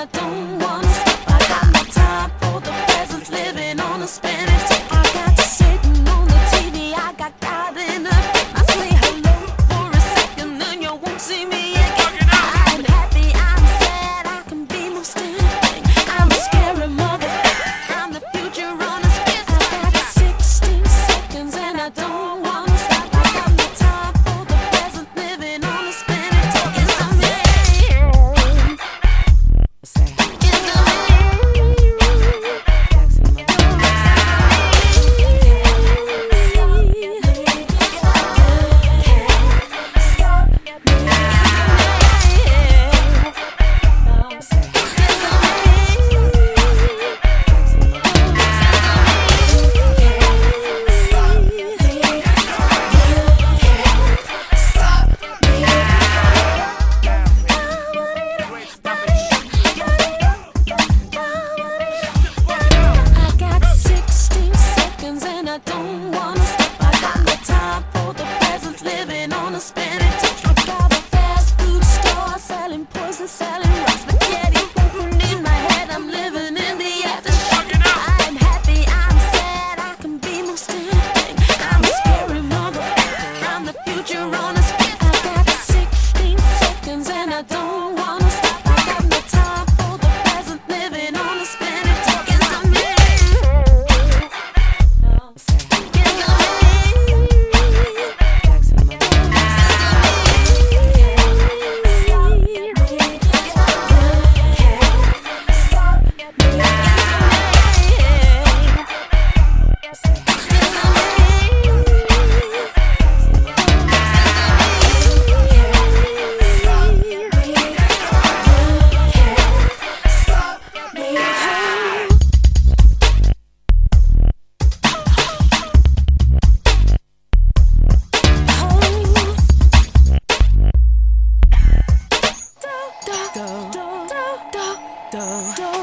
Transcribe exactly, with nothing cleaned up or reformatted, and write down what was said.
I don't wanna stop. I got no time for the present, living on a spinning top. I got sitting on the T V, I got God in the I say hello for a second, then you won't see me again. I'm happy, I'm sad, I can be most anything. I'm a scary mother, I'm the future on a spin. I got sixteen seconds and I don't wanna stop. I got no time for the present, living on a spinning top. It's a me. I don't wanna stop. I got no time for the present, living on a spinning top. I got a fast food store selling poison, selling rock spaghetti. In my head, I'm living in the aftershock. I'm happy, I'm sad, I can be most anything. I'm a scary mother, I'm the future on a spin. I got sixteen seconds and I don't wanna stop. I got no time for the present, living on a spinning top. It's a me. Do, do, do, do, do.